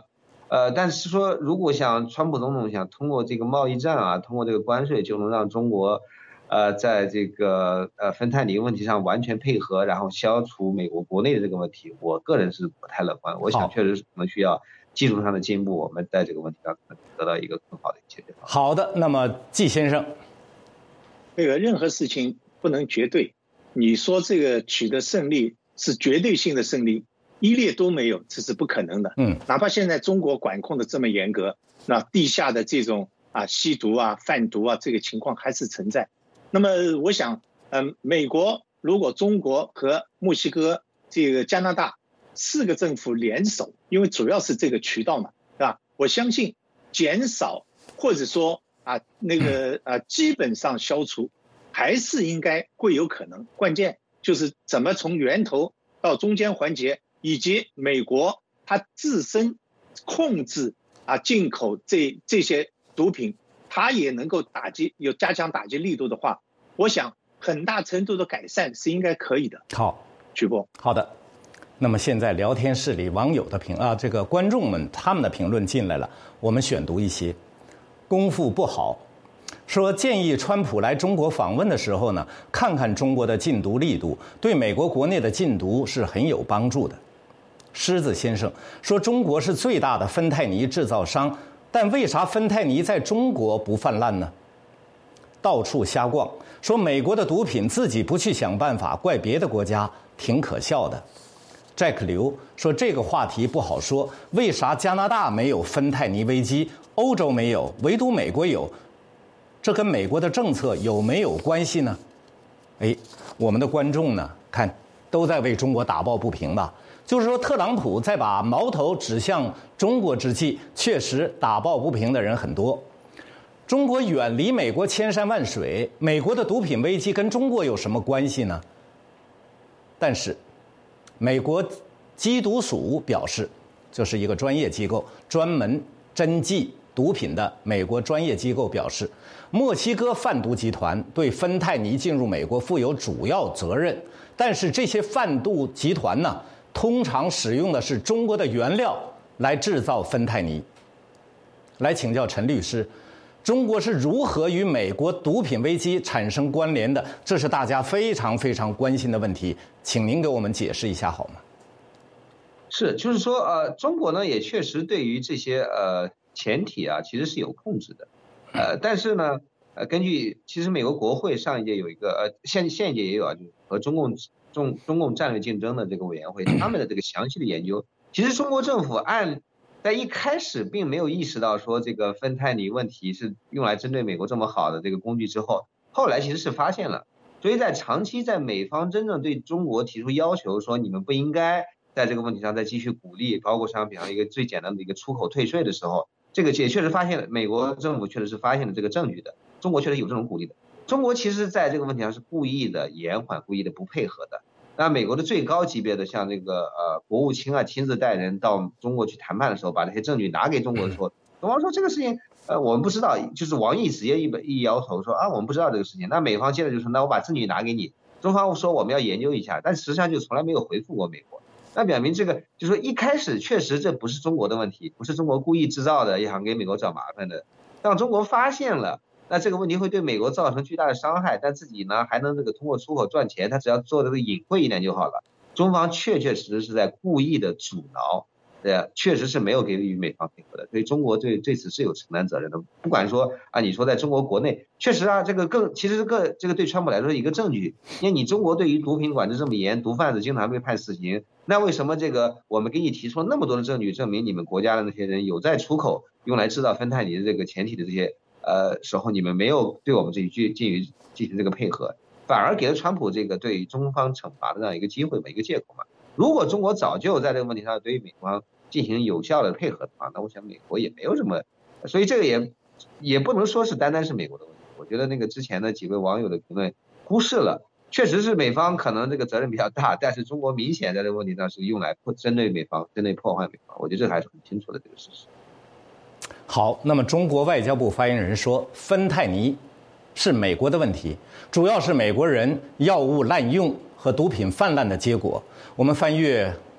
但是说如果川普总统想通过这个贸易战啊，通过这个关税就能让中国在这个芬太尼问题上完全配合，然后消除美国国内的这个问题，我个人是不太乐观。我想确实是可能需要技术上的进步，我们在这个问题上可能得到一个更好的解决方案。 好的，那么季先生， 这个任何事情不能绝对，你说这个取得胜利是绝对性的胜利，一列都没有，这是不可能的。哪怕现在中国管控的这么严格，那地下的这种吸毒贩毒这个情况还是存在。那么我想，美国如果中国和墨西哥、这个加拿大4个政府联手，因为主要是这个渠道嘛，是吧？我相信减少或者说基本上消除，还是应该会有可能。关键就是怎么从源头到中间环节，以及美国它自身控制进口这些毒品，它也能够有加强打击力度的话，我想很大程度的改善是应该可以的。 好， 曲波， 好的。那么现在聊天室里网友的这个观众们他们的评论进来了，我们选读一些。功夫不好说，建议川普来中国访问的时候呢，看看中国的禁毒力度，对美国国内的禁毒是很有帮助的。狮子先生说，中国是最大的芬太尼制造商，但为啥芬太尼在中国不泛滥呢？到处瞎逛，说美国的毒品自己不去想办法，怪别的国家，挺可笑的。Jack 刘说，这个话题不好说，为啥加拿大没有芬太尼危机，欧洲没有，唯独美国有？这跟美国的政策有没有关系呢？我们的观众呢，看都在为中国打抱不平吧。就是说，特朗普在把矛头指向中国之际，确实打抱不平的人很多。中国远离美国千山万水，美国的毒品危机跟中国有什么关系呢？但是美国缉毒署表示，就是一个专业机构，专门侦缉毒品的美国专业机构表示，墨西哥贩毒集团对芬太尼进入美国负有主要责任，但是这些贩毒集团呢，通常使用的是中国的原料来制造芬太尼。来请教陈律师，中国是如何与美国毒品危机产生关联的？这是大家非常非常关心的问题，请您给我们解释一下好吗？ 是，就是说，中国呢也确实对于这些前体其实是有控制的，但是呢，根据其实美国国会上一届有一个现一届也有就是和中共战略竞争的这个委员会，他们的这个详细的研究，其实中国政府在一开始并没有意识到说这个芬太尼问题是用来针对美国这么好的这个工具之后，后来其实是发现了，所以在长期在美方真正对中国提出要求说你们不应该在这个问题上再继续鼓励，包括像比方一个最简单的一个出口退税的时候，这个也确实发现了，美国政府确实是发现了这个证据的，中国确实有这种鼓励的。中国其实在这个问题上是故意的延缓，故意的不配合的。那美国的最高级别的像这个国务卿亲自带人到中国去谈判的时候，把这些证据拿给中国说，中方说这个事情我们不知道，就是王毅直接一摇头说我们不知道这个事情。那美方接着就说那我把证据拿给你，中方说我们要研究一下，但实际上就从来没有回复过美国。那表明这个就是说一开始确实这不是中国的问题，不是中国故意制造的，也想给美国找麻烦的。让中国发现了，那这个问题会对美国造成巨大的伤害，但自己呢还能这个通过出口赚钱，他只要做这个隐晦一点就好了。中方确实是在故意的阻挠，确实是没有给予美方配合的，所以中国对此是有承担责任的。不管说你说在中国国内，确实这个其实这个对川普来说是一个证据，因为你中国对于毒品管制这么严，毒贩子经常被判死刑，那为什么这个我们给你提出了那么多的证据，证明你们国家的那些人有在出口用来制造芬太尼的这个前体的这些时候，你们没有对我们这一句进行这个配合，反而给了川普这个对中方惩罚的这样一个机会嘛，一个借口嘛。如果中国早就在这个问题上对于美方进行有效的配合的话，那我想美国也没有什么，所以这个也不能说是单单是美国的问题。我觉得那个之前的几位网友的评论忽视了，确实是美方可能这个责任比较大，但是中国明显在这个问题上是用来针对美方，针对破坏美方，我觉得这还是很清楚的这个事实。 好，那么中国外交部发言人说，芬太尼是美国的问题，主要是美国人药物滥用和毒品泛滥的结果。我们翻阅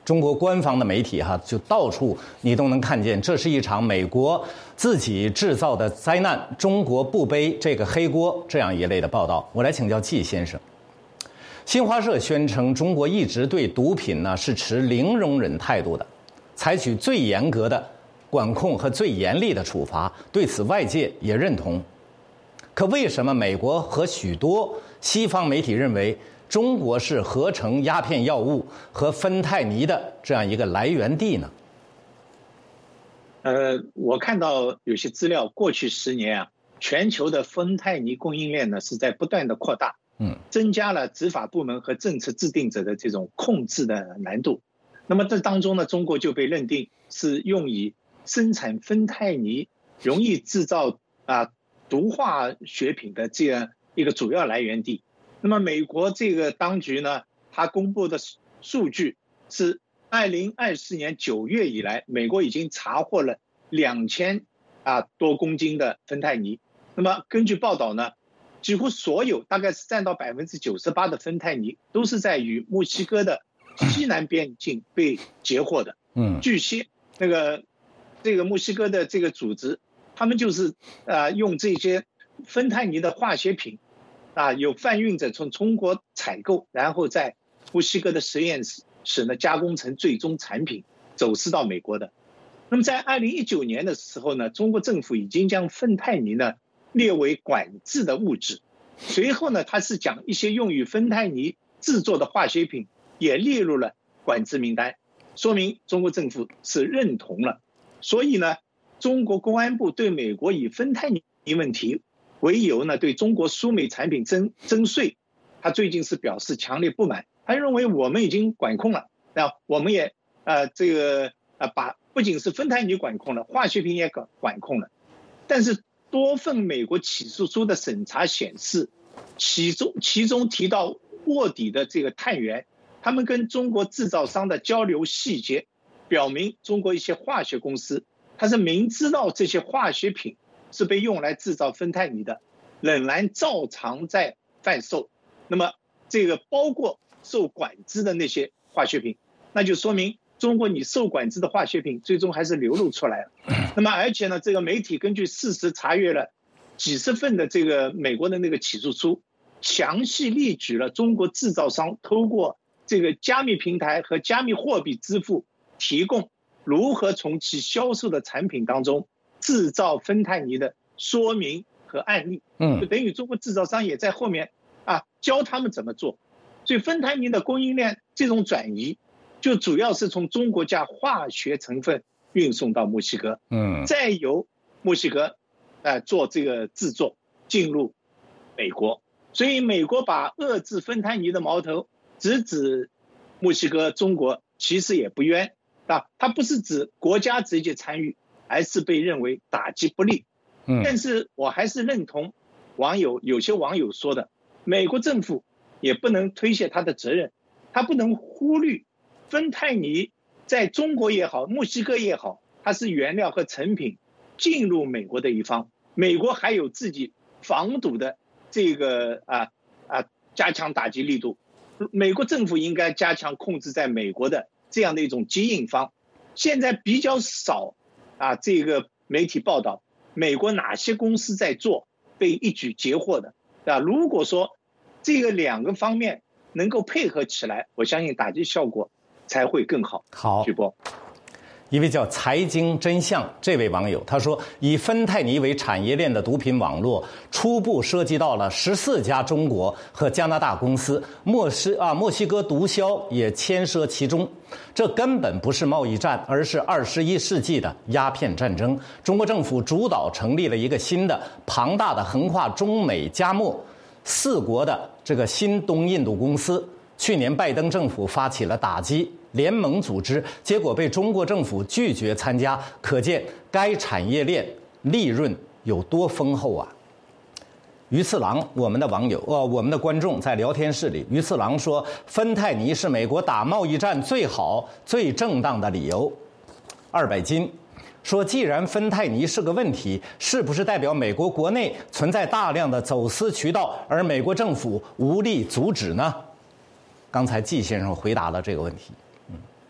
中国官方的媒体就到处你都能看见，这是一场美国自己制造的灾难，中国不背这个黑锅这样一类的报道。我来请教季先生，新华社宣称中国一直对毒品呢是持零容忍态度的，采取最严格的管控和最严厉的处罚，对此外界也认同。可为什么美国和许多西方媒体认为中国是合成鸦片药物和芬太尼的这样一个来源地呢？ 我看到有些资料，过去10年全球的芬太尼供应链呢是在不断的扩大，增加了执法部门和政策制定者的这种控制的难度。那么这当中呢，中国就被认定是用以生产芬太尼、容易制造毒化学品的这样一个主要来源地。那么美国这个当局呢，它公布的数据是2024年9月以来，美国已经查获了2000多公斤的芬太尼。那么根据报道呢，几乎所有，大概是占到98%的芬太尼都是在与墨西哥的西南边境被截获的。据悉，这个墨西哥的这个组织，他们就是用这些芬太尼的化学品有贩运者从中国采购，然后在墨西哥的实验室呢加工成最终产品，走私到美国的。那么在2019年的时候呢，中国政府已经将芬太尼呢列为管制的物质。随后呢，它是将一些用于芬太尼制作的化学品也列入了管制名单，说明中国政府是认同了。所以呢，中国公安部对美国以芬太尼问题为由呢，对中国输美产品征税，他最近是表示强烈不满。他认为我们已经管控了，我们也把不仅是芬太尼管控了，化学品也管控了。但是多份美国起诉书的审查显示，其中提到卧底的这个探员，他们跟中国制造商的交流细节，表明中国一些化学公司，他是明知道这些化学品是被用来制造芬太尼的，仍然照常在贩售。那么这个包括受管制的那些化学品，那就说明中国你受管制的化学品最终还是流露出来了。那么而且呢，这个媒体根据事实查阅了几十份的这个美国的那个起诉书，详细列举了中国制造商透过这个加密平台和加密货币支付，提供如何从其销售的产品当中制造芬太尼的说明和案例。就等于中国制造商也在后面教他们怎么做。所以芬太尼的供应链这种转移，就主要是从中国将化学成分运送到墨西哥，再由墨西哥做这个制作进入美国。所以美国把遏制芬太尼的矛头直指墨西哥、中国，其实也不冤它不是指国家直接参与，而是被认为打击不利。但是我还是认同有些网友说的，美国政府也不能推卸他的责任，他不能忽略芬太尼在中国也好，墨西哥也好，它是原料和成品进入美国的一方，美国还有自己防堵的这个加强打击力度。美国政府应该加强控制在美国的这样的一种接应方。现在比较少这个媒体报道美国哪些公司在做被一举截获的如果说这个两个方面能够配合起来，我相信打击效果才会更好。 好， 徐波， 一位叫财经真相这位网友他说，以芬太尼为产业链的毒品网络初步涉及到了14家中国和加拿大公司，墨西哥毒枭也牵涉其中。这根本不是贸易战，而是21世纪的鸦片战争。中国政府主导成立了一个新的庞大的横跨中美加墨4国的这个新东印度公司。去年拜登政府发起了打击联盟组织，结果被中国政府拒绝参加，可见该产业链利润有多丰厚啊！于次郎，我们的网友我们的观众在聊天室里，于次郎说，芬太尼是美国打贸易战最好最正当的理由。200斤说，既然芬太尼是个问题，是不是代表美国国内存在大量的走私渠道，而美国政府无力阻止呢？刚才季先生回答了这个问题。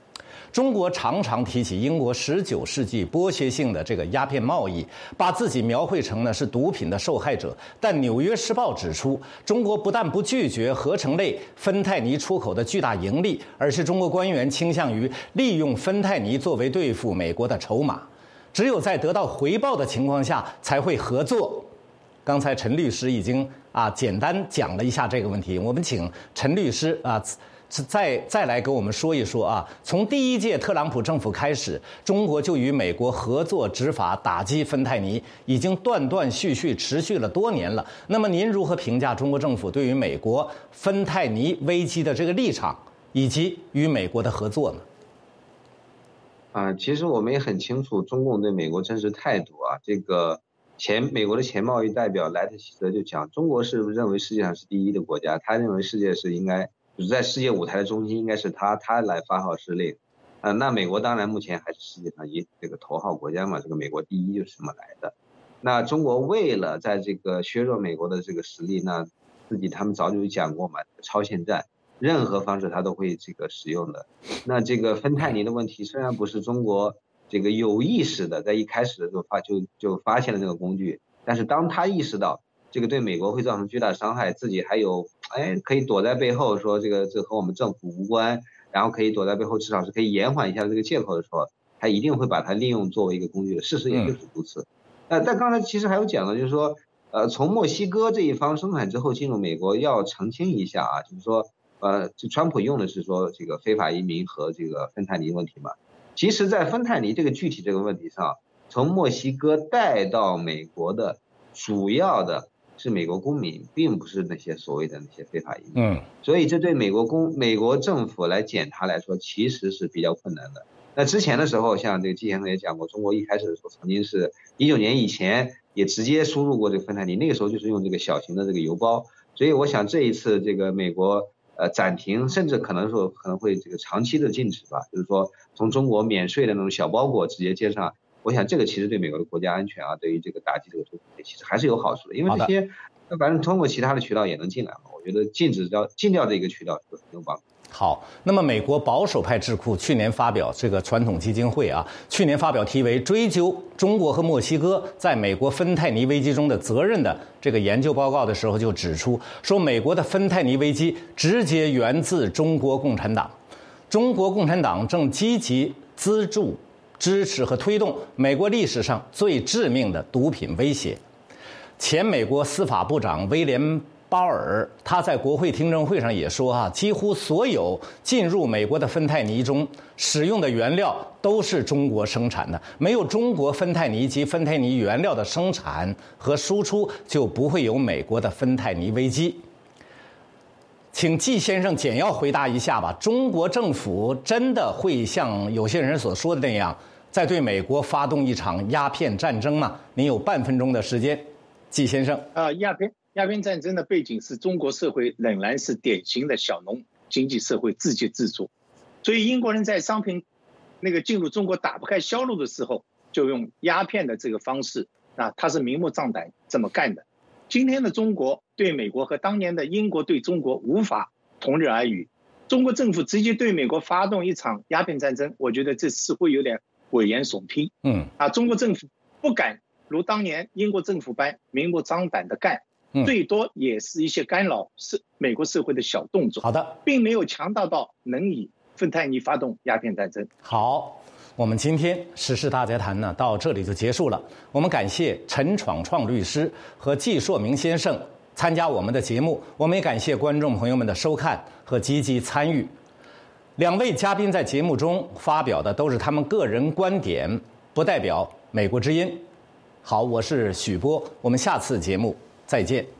中国常常提起英国19世纪剥削性的这个鸦片贸易，把自己描绘成呢是毒品的受害者。但《纽约时报》指出，中国不但不拒绝合成类芬太尼出口的巨大盈利，而是中国官员倾向于利用芬太尼作为对付美国的筹码，只有在得到回报的情况下才会合作。刚才陈律师已经简单讲了一下这个问题，我们请陈律师再来给我们说一说从第一届特朗普政府开始，中国就与美国合作执法打击芬太尼，已经断断续续持续了多年了。那么您如何评价中国政府对于美国芬太尼危机的这个立场，以及与美国的合作呢？ 其实我们也很清楚中共对美国真实态度这个美国的前贸易代表莱特希泽就讲，中国是认为世界上是第一的国家，他认为世界是应该就是在世界舞台的中心应该是他来发号施令。那美国当然目前还是世界上这个头号国家嘛，这个美国第一就是这么来的。那中国为了在这个削弱美国的这个实力，那他们早就讲过嘛，超限战，任何方式他都会这个使用的。那这个芬太尼的问题虽然不是中国这个有意识的在一开始的时候就发现了这个工具，但是当他意识到这个对美国会造成巨大伤害，自己还有可以躲在背后说这和我们政府无关，然后可以躲在背后至少是可以延缓一下这个借口的时候，他一定会把它利用作为一个工具的。事实也就是如此。但刚才其实还有讲的就是说从墨西哥这一方生产之后进入美国，要澄清一下就是说就川普用的是说这个非法移民和这个芬太尼问题嘛。其实在芬太尼这个具体这个问题上，从墨西哥带到美国的主要的是美国公民，并不是那些所谓的那些非法移民。所以这对美国政府来检查来说其实是比较困难的。那之前的时候像这个季先生也讲过，中国一开始的时候曾经是19年以前也直接输入过这个芬太尼，那个时候就是用这个小型的这个邮包。所以我想这一次这个美国暂停，甚至可能会这个长期的禁止吧，就是说从中国免税的那种小包裹直接接上，我想这个其实对美国的国家安全对于这个打击这个毒品其实还是有好处的，因为这些反正通过其他的渠道也能进来嘛，我觉得禁掉这个渠道是很有帮助。 好，那么美国保守派智库去年发表这个传统基金会去年发表题为《追究中国和墨西哥在美国芬太尼危机中的责任》的这个研究报告的时候，就指出说，美国的芬太尼危机直接源自中国共产党。中国共产党正积极资助、支持和推动美国历史上最致命的毒品威胁。前美国司法部长威廉鲍尔他在国会听证会上也说几乎所有进入美国的芬太尼中使用的原料都是中国生产的，没有中国芬太尼及芬太尼原料的生产和输出，就不会有美国的芬太尼危机。请季先生简要回答一下吧，中国政府真的会像有些人所说的那样，在对美国发动一场鸦片战争吗？您有半分钟的时间，季先生。 鸦片战争的背景是中国社会仍然是典型的小农经济社会，自给自足，所以英国人在商品进入中国打不开销路的时候，就用鸦片的这个方式，他是明目张胆这么干的。今天的中国对美国和当年的英国对中国无法同日而语，中国政府直接对美国发动一场鸦片战争，我觉得这似乎有点危言耸听。中国政府不敢如当年英国政府般明目张胆的干，最多也是一些干扰美国社会的小动作。 好的， 并没有强大到能以芬太尼发动鸦片战争。 好，我们今天时事大家谈呢到这里就结束了。我们感谢陈闯创律师和季硕明先生参加我们的节目，我们也感谢观众朋友们的收看和积极参与。两位嘉宾在节目中发表的都是他们个人观点，不代表美国之音。好，我是许波，我们下次节目再见。